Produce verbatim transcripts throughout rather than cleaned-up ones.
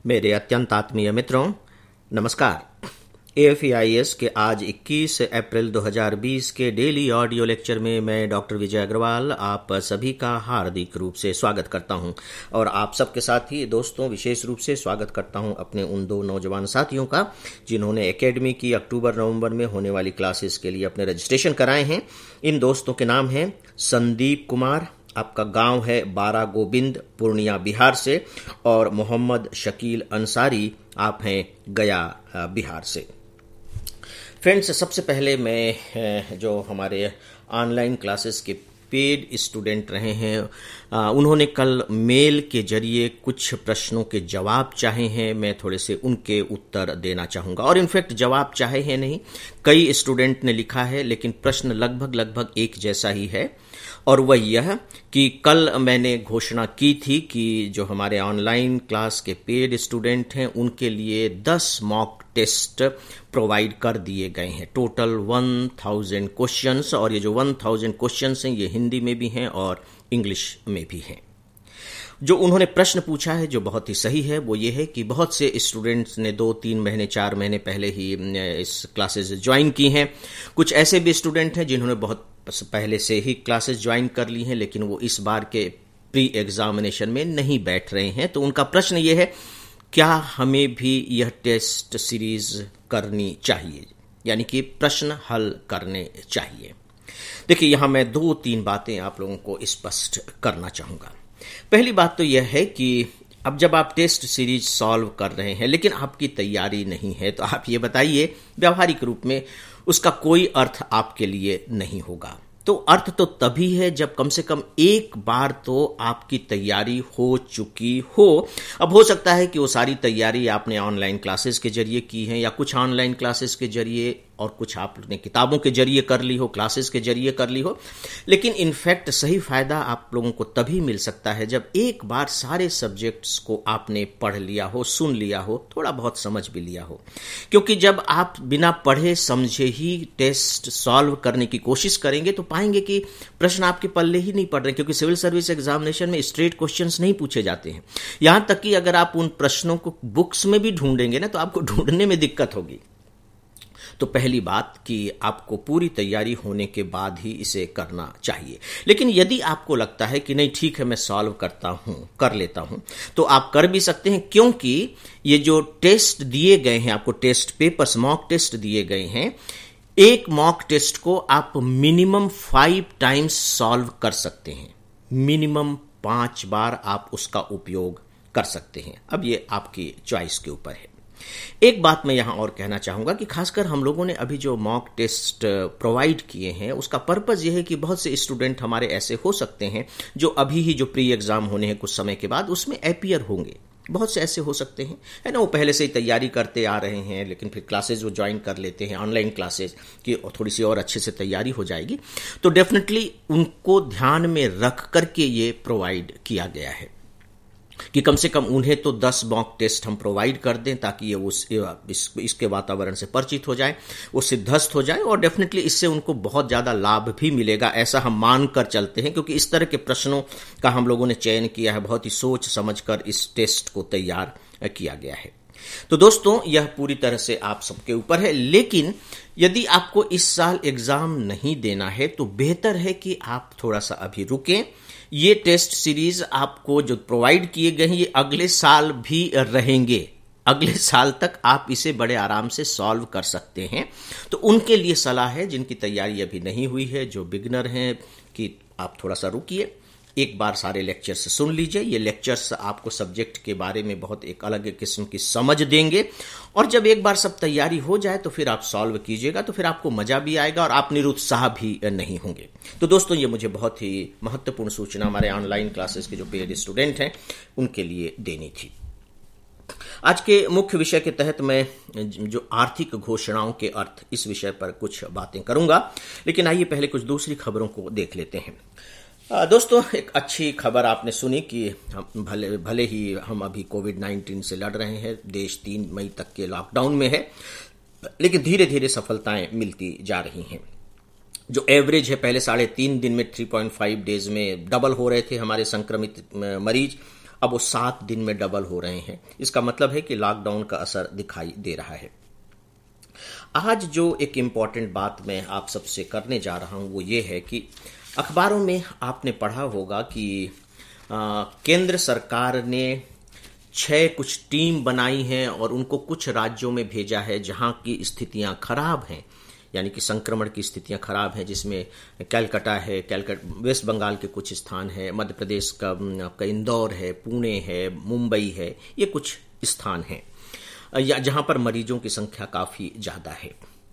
मेरे अत्यंत आत्मीय मित्रों, नमस्कार। A F E I S के आज इक्कीस अप्रैल दो हज़ार बीस के डेली ऑडियो लेक्चर में मैं डॉक्टर विजय अग्रवाल आप सभी का हार्दिक रूप से स्वागत करता हूं और आप सबके साथ ही दोस्तों विशेष रूप से स्वागत करता हूं अपने उन दो नौजवान साथियों का जिन्होंने एकेडमी की अक्टूबर नवंबर में होने वाली क्लासेस के लिए अपने रजिस्ट्रेशन कराए हैं। इन दोस्तों के नाम हैं संदीप कुमार, आपका गांव है बारा गोविंद, पूर्णिया बिहार से, और मोहम्मद शकील अंसारी, आप हैं गया बिहार से। फ्रेंड्स, सबसे पहले मैं जो हमारे ऑनलाइन क्लासेस के पेड स्टूडेंट रहे हैं उन्होंने कल मेल के जरिए कुछ प्रश्नों के जवाब चाहे हैं, मैं थोड़े से उनके उत्तर देना चाहूँगा। और इनफैक्ट जवाब चाहे हैं नहीं, कई स्टूडेंट ने लिखा है, लेकिन प्रश्न लगभग लगभग एक जैसा ही है। और वह यह कि कल मैंने घोषणा की थी कि जो हमारे ऑनलाइन क्लास के पेड स्टूडेंट हैं उनके लिए दस मॉक टेस्ट प्रोवाइड कर दिए गए हैं। टोटल वन थाउजेंड क्वेश्चंस, और ये जो वन थाउजेंड क्वेश्चंस हैं ये हिंदी में भी हैं और इंग्लिश में भी हैं। जो उन्होंने प्रश्न पूछा है जो बहुत ही सही है वो ये है कि बहुत से स्टूडेंट्स ने दो तीन महीने चार महीने पहले ही इस क्लासेस ज्वाइन की हैं। कुछ ऐसे भी स्टूडेंट हैं जिन्होंने बहुत पहले से ही क्लासेस ज्वाइन कर ली हैं, लेकिन वो इस बार के प्री एग्जामिनेशन में नहीं बैठ रहे हैं। तो उनका प्रश्न ये है, क्या हमें भी यह टेस्ट सीरीज करनी चाहिए, यानी कि प्रश्न हल करने चाहिए। देखिए, यहां मैं दो तीन बातें आप लोगों को स्पष्ट करना चाहूंगा। पहली बात तो यह है कि अब जब आप टेस्ट सीरीज सॉल्व कर रहे हैं लेकिन आपकी तैयारी नहीं है, तो आप ये बताइए व्यावहारिक रूप में उसका कोई अर्थ आपके लिए नहीं होगा। तो अर्थ तो तभी है जब कम से कम एक बार तो आपकी तैयारी हो चुकी हो। अब हो सकता है कि वो सारी तैयारी आपने ऑनलाइन क्लासेस के जरिए की है, या कुछ ऑनलाइन क्लासेस के जरिए और कुछ आपने किताबों के जरिए कर ली हो, क्लासेस के जरिए कर ली हो। लेकिन इनफैक्ट सही फायदा आप लोगों को तभी मिल सकता है जब एक बार सारे सब्जेक्ट्स को आपने पढ़ लिया हो, सुन लिया हो, थोड़ा बहुत समझ भी लिया हो। क्योंकि जब आप बिना पढ़े समझे ही टेस्ट सॉल्व करने की कोशिश करेंगे तो पाएंगे कि प्रश्न आपके पल्ले ही नहीं पड़ रहे, क्योंकि सिविल सर्विस एग्जामिनेशन में स्ट्रेट क्वेश्चंस नहीं पूछे जाते हैं। यहां तक कि अगर आप उन प्रश्नों को बुक्स में भी ढूंढेंगे ना तो आपको ढूंढने में दिक्कत होगी। तो पहली बात कि आपको पूरी तैयारी होने के बाद ही इसे करना चाहिए। लेकिन यदि आपको लगता है कि नहीं ठीक है मैं सॉल्व करता हूं, कर लेता हूं, तो आप कर भी सकते हैं, क्योंकि ये जो टेस्ट दिए गए हैं आपको, टेस्ट पेपर्स, मॉक टेस्ट दिए गए हैं, एक मॉक टेस्ट को आप मिनिमम फाइव टाइम्स सॉल्व कर सकते हैं। मिनिमम पांच बार आप उसका उपयोग कर सकते हैं। अब ये आपकी चॉइस के ऊपर है। एक बात मैं यहां और कहना चाहूंगा कि खासकर हम लोगों ने अभी जो मॉक टेस्ट प्रोवाइड किए हैं उसका पर्पस यह है कि बहुत से स्टूडेंट हमारे ऐसे हो सकते हैं जो अभी ही जो प्री एग्जाम होने हैं कुछ समय के बाद उसमें अपीयर होंगे। बहुत से ऐसे हो सकते हैं, है ना, वो पहले से ही तैयारी करते आ रहे हैं, लेकिन फिर क्लासेस वो ज्वाइन कर लेते हैं ऑनलाइन क्लासेस की, थोड़ी सी और अच्छे से तैयारी हो जाएगी। तो डेफिनेटली उनको ध्यान में रख करके ये प्रोवाइड किया गया है कि कम से कम उन्हें तो दस मॉक टेस्ट हम प्रोवाइड कर दें ताकि ये उस इस, इसके वातावरण से परिचित हो जाए, वो सिद्धस्त हो जाए, और डेफिनेटली इससे उनको बहुत ज़्यादा लाभ भी मिलेगा, ऐसा हम मान कर चलते हैं। क्योंकि इस तरह के प्रश्नों का हम लोगों ने चयन किया है, बहुत ही सोच समझकर इस टेस्ट को तैयार किया गया है। तो दोस्तों, यह पूरी तरह से आप सबके ऊपर है। लेकिन यदि आपको इस साल एग्जाम नहीं देना है तो बेहतर है कि आप थोड़ा सा अभी रुकें। ये टेस्ट सीरीज आपको जो प्रोवाइड किए गए हैं ये अगले साल भी रहेंगे। अगले साल तक आप इसे बड़े आराम से सॉल्व कर सकते हैं। तो उनके लिए सलाह है जिनकी तैयारी अभी नहीं हुई है, जो बिगनर हैं, कि आप थोड़ा सा रुकिए, एक बार सारे लेक्चर्स सुन लीजिए। ये लेक्चर्स आपको सब्जेक्ट के बारे में बहुत एक अलग किस्म की समझ देंगे, और जब एक बार सब तैयारी हो जाए तो फिर आप सॉल्व कीजिएगा, तो फिर आपको मजा भी आएगा और आप निरुत्साह भी नहीं होंगे। तो दोस्तों, ये मुझे बहुत ही महत्वपूर्ण सूचना हमारे ऑनलाइन क्लासेस के जो पेड स्टूडेंट हैं उनके लिए देनी थी। आज के मुख्य विषय के तहत मैं जो आर्थिक घोषणाओं के अर्थ, इस विषय पर कुछ बातें करूंगा। लेकिन आइए पहले कुछ दूसरी खबरों को देख लेते हैं। दोस्तों, एक अच्छी खबर आपने सुनी कि हम भले भले ही हम अभी कोविड नाइन्टीन से लड़ रहे हैं, देश तीन मई तक के लॉकडाउन में है, लेकिन धीरे धीरे सफलताएं मिलती जा रही हैं। जो एवरेज है, पहले साढ़े तीन दिन में थ्री पॉइंट फाइव डेज में डबल हो रहे थे हमारे संक्रमित मरीज, अब वो सात दिन में डबल हो रहे हैं। इसका मतलब है कि लॉकडाउन का असर दिखाई दे रहा है। आज जो एक इम्पॉर्टेंट बात मैं आप सबसे करने जा रहा हूं वो ये है कि अखबारों में आपने पढ़ा होगा कि आ, केंद्र सरकार ने छह कुछ टीम बनाई हैं और उनको कुछ राज्यों में भेजा है जहां की स्थितियां खराब हैं, यानी कि संक्रमण की स्थितियां खराब हैं, जिसमें कैलकाटा है, कैलकाटा वेस्ट बंगाल के कुछ स्थान है, मध्य प्रदेश का आपका इंदौर है, पुणे है, मुंबई है, ये कुछ स्थान हैं या जहां पर मरीजों की संख्या काफी ज्यादा है।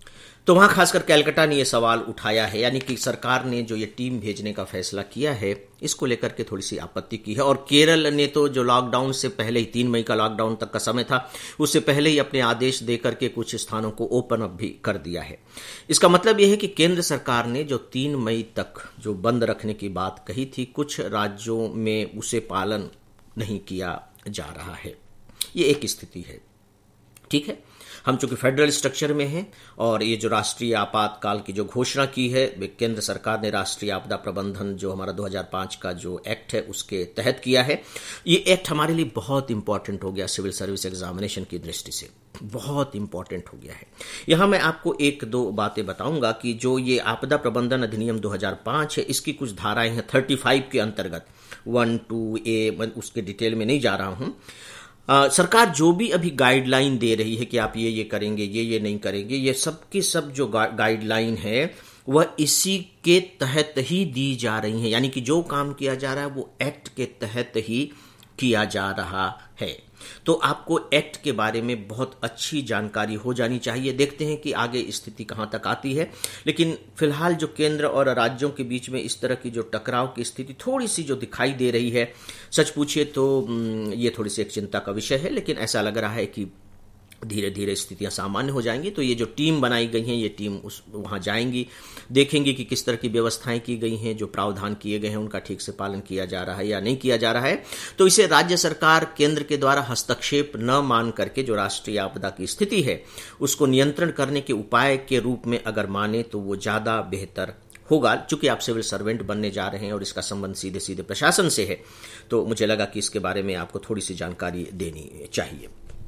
तो वहां खासकर कैलकाटा ने यह सवाल उठाया है, यानी कि सरकार ने जो ये टीम भेजने का फैसला किया है इसको लेकर के थोड़ी सी आपत्ति की है। और केरल ने तो जो लॉकडाउन से पहले ही, तीन मई का लॉकडाउन तक का समय था, उससे पहले ही अपने आदेश देकर के कुछ स्थानों को ओपन अप भी कर दिया है। इसका मतलब यह है कि केंद्र सरकार ने जो तीन मई तक जो बंद रखने की बात कही थी, कुछ राज्यों में उसे पालन नहीं किया जा रहा है। ये एक स्थिति है। ठीक है, हम चूंकि फेडरल स्ट्रक्चर में हैं और ये जो राष्ट्रीय आपातकाल की जो घोषणा की है केंद्र सरकार ने, राष्ट्रीय आपदा प्रबंधन जो हमारा दो हज़ार पाँच का जो एक्ट है उसके तहत किया है। ये एक्ट हमारे लिए बहुत इंपॉर्टेंट हो गया, सिविल सर्विस एग्जामिनेशन की दृष्टि से बहुत इंपॉर्टेंट हो गया है। यहां मैं आपको एक दो बातें बताऊंगा कि जो ये आपदा प्रबंधन अधिनियम दो हज़ार पाँच है, इसकी कुछ धाराएं हैं पैंतीस के अंतर्गत, वन टू ए, मैं उसके डिटेल में नहीं जा रहा हूं। आ, सरकार जो भी अभी गाइडलाइन दे रही है कि आप ये ये करेंगे, ये ये नहीं करेंगे, ये सब की सब जो गा, गाइडलाइन है वह इसी के तहत ही दी जा रही है, यानी कि जो काम किया जा रहा है वो एक्ट के तहत ही किया जा रहा है। तो आपको एक्ट के बारे में बहुत अच्छी जानकारी हो जानी चाहिए। देखते हैं कि आगे स्थिति कहां तक आती है, लेकिन फिलहाल जो केंद्र और राज्यों के बीच में इस तरह की जो टकराव की स्थिति थोड़ी सी जो दिखाई दे रही है, सच पूछिए तो ये थोड़ी सी एक चिंता का विषय है। लेकिन ऐसा लग रहा है कि धीरे धीरे स्थितियां सामान्य हो जाएंगी। तो ये जो टीम बनाई गई हैं, ये टीम उस वहां जाएंगी, देखेंगी कि किस तरह की व्यवस्थाएं की गई हैं, जो प्रावधान किए गए हैं उनका ठीक से पालन किया जा रहा है या नहीं किया जा रहा है। तो इसे राज्य सरकार केंद्र के द्वारा हस्तक्षेप न मान करके जो राष्ट्रीय आपदा की स्थिति है उसको नियंत्रण करने के उपाय के रूप में अगर माने तो वो ज्यादा बेहतर होगा। चूंकि आप सिविल सर्वेंट बनने जा रहे हैं और इसका संबंध सीधे सीधे प्रशासन से है, तो मुझे लगा कि इसके बारे में आपको थोड़ी सी जानकारी देनी चाहिए।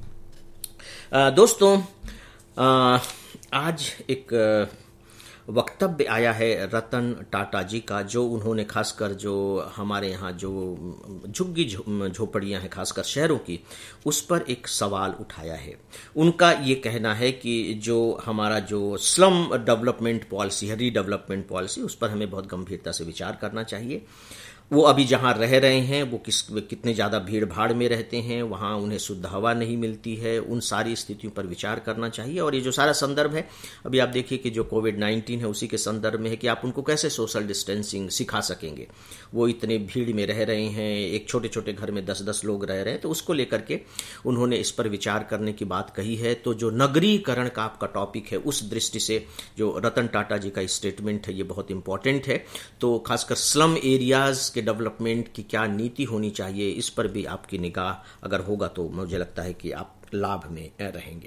आ, दोस्तों, आ, आज एक वक्तव्य आया है रतन टाटा जी का, जो उन्होंने खासकर जो हमारे यहाँ जो झुग्गी झोपड़ियाँ हैं खासकर शहरों की, उस पर एक सवाल उठाया है। उनका ये कहना है कि जो हमारा जो स्लम डेवलपमेंट पॉलिसी है, रीडेवलपमेंट पॉलिसी, उस पर हमें बहुत गंभीरता से विचार करना चाहिए। वो अभी जहां रह रहे हैं वो किस कितने ज्यादा भीड़ भाड़ में रहते हैं, वहां उन्हें शुद्ध हवा नहीं मिलती है, उन सारी स्थितियों पर विचार करना चाहिए। और ये जो सारा संदर्भ है, अभी आप देखिए कि जो कोविड नाइन्टीन है उसी के संदर्भ में है कि आप उनको कैसे सोशल डिस्टेंसिंग सिखा सकेंगे। वो इतने भीड़ में रह रहे हैं, एक छोटे छोटे घर में दस दस लोग रह रहे हैं, तो उसको लेकर के उन्होंने इस पर विचार करने की बात कही है। तो जो नगरीकरण का आपका टॉपिक है, उस दृष्टि से जो रतन टाटा जी का स्टेटमेंट है ये बहुत इंपॉर्टेंट है। तो खासकर स्लम एरियाज के डेवलपमेंट की क्या नीति होनी चाहिए, इस पर भी आपकी निगाह अगर होगा तो मुझे लगता है कि आप लाभ में रहेंगे।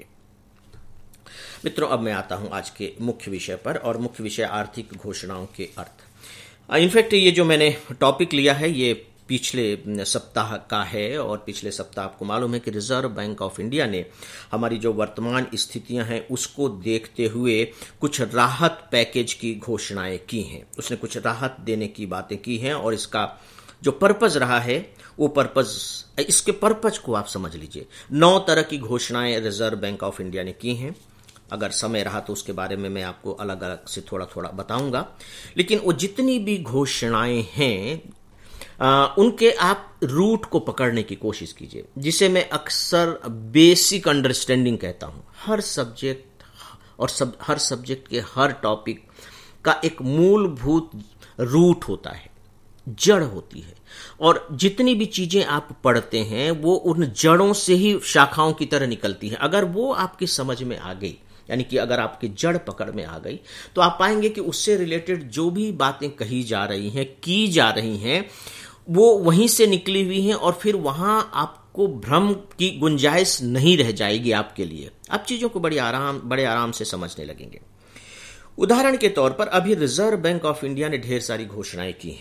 मित्रों, अब मैं आता हूं आज के मुख्य विषय पर, और मुख्य विषय आर्थिक घोषणाओं के अर्थ। इनफैक्ट ये जो मैंने टॉपिक लिया है ये पिछले सप्ताह का है, और पिछले सप्ताह आपको मालूम है कि रिजर्व बैंक ऑफ इंडिया ने हमारी जो वर्तमान स्थितियां हैं उसको देखते हुए कुछ राहत पैकेज की घोषणाएं की हैं। उसने कुछ राहत देने की बातें की हैं, और इसका जो पर्पज रहा है वो पर्पज, इसके पर्पज को आप समझ लीजिए। नौ तरह की घोषणाएं रिजर्व बैंक ऑफ इंडिया ने की हैं। अगर समय रहा तो उसके बारे में मैं आपको अलग अलग से थोड़ा थोड़ा बताऊंगा, लेकिन वो जितनी भी घोषणाएं हैं आ, उनके आप रूट को पकड़ने की कोशिश कीजिए, जिसे मैं अक्सर बेसिक अंडरस्टैंडिंग कहता हूं। हर सब्जेक्ट और सब हर सब्जेक्ट के हर टॉपिक का एक मूलभूत रूट होता है, जड़ होती है, और जितनी भी चीजें आप पढ़ते हैं वो उन जड़ों से ही शाखाओं की तरह निकलती हैं। अगर वो आपकी समझ में आ गई, यानी कि अगर आपकी जड़ पकड़ में आ गई, तो आप पाएंगे कि उससे रिलेटेड जो भी बातें कही जा रही हैं, की जा रही हैं, वो वहीं से निकली हुई हैं, और फिर वहां आपको भ्रम की गुंजाइश नहीं रह जाएगी आपके लिए। आप चीजों को बड़ी आराम बड़े आराम से समझने लगेंगे। उदाहरण के तौर पर अभी रिजर्व बैंक ऑफ इंडिया ने ढेर सारी घोषणाएं की हैं।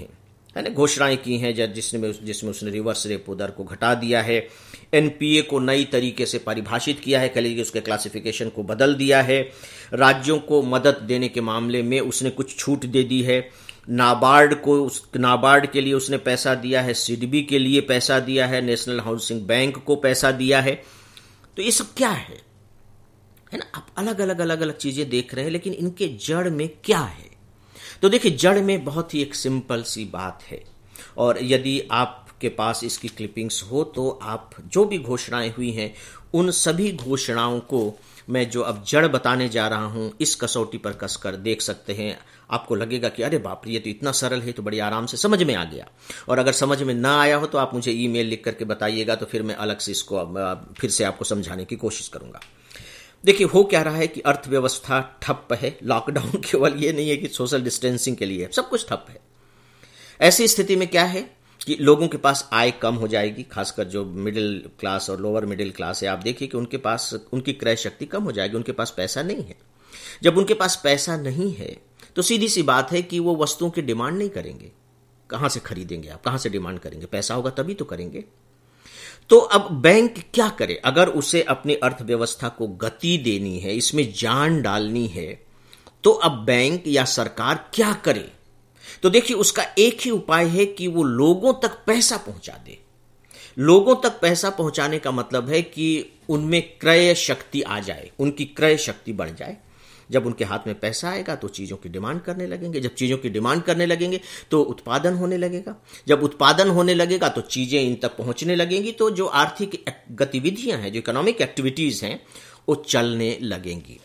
है ना, घोषणाएं की हैं जिसमें जिसमें उसने रिवर्स रेपो दर को घटा दिया है, एनपीए को नई तरीके से परिभाषित किया है, कह लीजिए उसके क्लासिफिकेशन को बदल दिया है, राज्यों को मदद देने के मामले में उसने कुछ छूट दे दी है, नाबार्ड को नाबार्ड के लिए उसने पैसा दिया है, सिडबी के लिए पैसा दिया है, नेशनल हाउसिंग बैंक को पैसा दिया है। तो ये सब क्या है है ना, आप अलग अलग अलग अलग चीजें देख रहे हैं, लेकिन इनके जड़ में क्या है? तो देखिए, जड़ में बहुत ही एक सिंपल सी बात है, और यदि आपके पास इसकी क्लिपिंग्स हो तो आप जो भी घोषणाएं हुई हैं उन सभी घोषणाओं को मैं जो अब जड़ बताने जा रहा हूं इस कसौटी पर कसकर देख सकते हैं। आपको लगेगा कि अरे बाप रे, ये तो इतना सरल है, तो बड़ी आराम से समझ में आ गया। और अगर समझ में ना आया हो तो आप मुझे ईमेल लिख करके बताइएगा, तो फिर मैं अलग से इसको फिर से आपको समझाने की कोशिश करूंगा। देखिए, हो क्या रहा है कि अर्थव्यवस्था ठप है। लॉकडाउन केवल ये नहीं है कि सोशल डिस्टेंसिंग के लिए है, सब कुछ ठप है। ऐसी स्थिति में क्या है कि लोगों के पास आय कम हो जाएगी, खासकर जो मिडिल क्लास और लोअर मिडिल क्लास है। आप देखिए कि उनके पास उनकी क्रय शक्ति कम हो जाएगी, उनके पास पैसा नहीं है। जब उनके पास पैसा नहीं है तो सीधी सी बात है कि वो वस्तुओं की डिमांड नहीं करेंगे। कहां से खरीदेंगे आप, कहां से डिमांड करेंगे? पैसा होगा तभी तो करेंगे। तो अब बैंक क्या करे? अगर उसे अपनी अर्थव्यवस्था को गति देनी है, इसमें जान डालनी है, तो अब बैंक या सरकार क्या करे? तो देखिए, उसका एक ही उपाय है कि वो लोगों तक पैसा पहुंचा दे। लोगों तक पैसा पहुंचाने का मतलब है कि उनमें क्रय शक्ति आ जाए, उनकी क्रय शक्ति बढ़ जाए। जब उनके हाथ में पैसा आएगा तो चीजों की डिमांड करने लगेंगे। जब चीजों की डिमांड करने लगेंगे तो उत्पादन होने लगेगा। जब उत्पादन होने लगेगा तो चीजें इन तक पहुंचने लगेंगी, तो जो आर्थिक गतिविधियां हैं, जो इकोनॉमिक एक्टिविटीज हैं, वो चलने लगेंगी।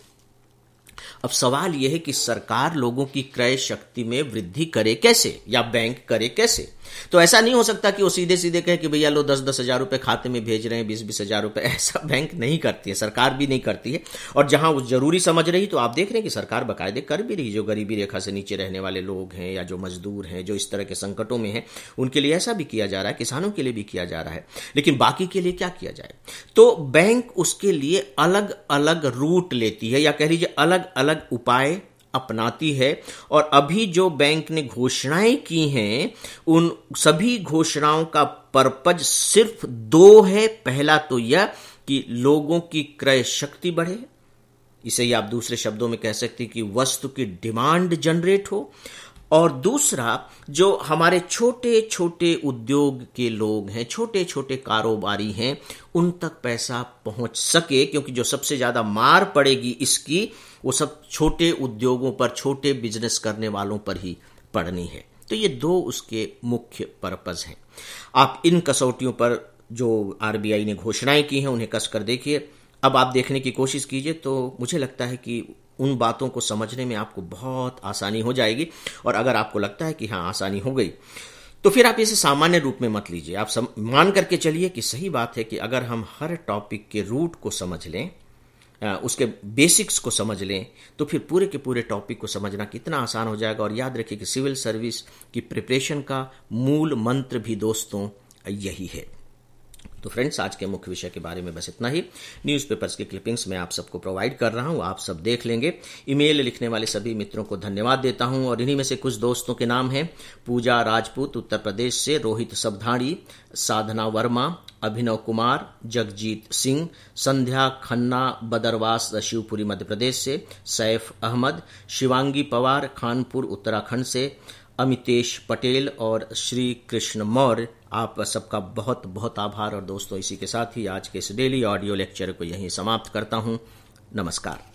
अब सवाल यह है कि सरकार लोगों की क्रय शक्ति में वृद्धि करे कैसे, या बैंक करे कैसे? तो ऐसा नहीं हो सकता कि वो सीधे सीधे कहे कि भैया लो दस दस हजार रुपए खाते में भेज रहे हैं, बीस बीस हजार रुपए। ऐसा बैंक नहीं करती है, सरकार भी नहीं करती है। और जहां वो जरूरी समझ रही, तो आप देख रहे हैं कि सरकार बाकायदे कर भी रही। जो गरीबी रेखा से नीचे रहने वाले लोग हैं, या जो मजदूर हैं, जो इस तरह के संकटों में हैं, उनके लिए ऐसा भी किया जा रहा है, किसानों के लिए भी किया जा रहा है। लेकिन बाकी के लिए क्या किया जाए? तो बैंक उसके लिए अलग अलग रूट लेती है, या कह लीजिए अलग अलग उपाय अपनाती है। और अभी जो बैंक ने घोषणाएं की हैं, उन सभी घोषणाओं का पर्पज सिर्फ दो है। पहला तो यह कि लोगों की क्रय शक्ति बढ़े, इसे ही आप दूसरे शब्दों में कह सकते हैं कि वस्तु की डिमांड जनरेट हो। और दूसरा, जो हमारे छोटे छोटे उद्योग के लोग हैं, छोटे छोटे कारोबारी हैं, उन तक पैसा पहुंच सके, क्योंकि जो सबसे ज्यादा मार पड़ेगी इसकी, वो सब छोटे उद्योगों पर, छोटे बिजनेस करने वालों पर ही पड़नी है। तो ये दो उसके मुख्य पर्पस हैं। आप इन कसौटियों पर जो आरबीआई ने घोषणाएं की हैं उन्हें कसकर देखिए। अब आप देखने की कोशिश कीजिए, तो मुझे लगता है कि उन बातों को समझने में आपको बहुत आसानी हो जाएगी। और अगर आपको लगता है कि हाँ आसानी हो गई, तो फिर आप इसे सामान्य रूप में मत लीजिए। आप सम, मान करके चलिए कि सही बात है कि अगर हम हर टॉपिक के रूट को समझ लें, उसके बेसिक्स को समझ लें, तो फिर पूरे के पूरे टॉपिक को समझना कितना आसान हो जाएगा। और याद रखिए कि सिविल सर्विस की प्रिपरेशन का मूल मंत्र भी दोस्तों यही है। तो फ्रेंड्स, आज के मुख्य विषय के बारे में बस इतना ही। न्यूज़पेपर्स की क्लिपिंग्स मैं आप सबको प्रोवाइड कर रहा हूं, आप सब देख लेंगे। ईमेल लिखने वाले सभी मित्रों को धन्यवाद देता हूं। और इन्हीं में से कुछ दोस्तों के नाम हैं: पूजा राजपूत उत्तर प्रदेश से, रोहित सबधाड़ी, साधना वर्मा, अभिनव कुमार, जगजीत सिंह, संध्या खन्ना बदरवास शिवपुरी मध्य प्रदेश से, सैफ अहमद, शिवांगी पवार खानपुर उत्तराखंड से, अमितेश पटेल और श्री कृष्ण मौर्य। आप सबका बहुत बहुत आभार। और दोस्तों, इसी के साथ ही आज के इस डेली ऑडियो लेक्चर को यहीं समाप्त करता हूं। नमस्कार।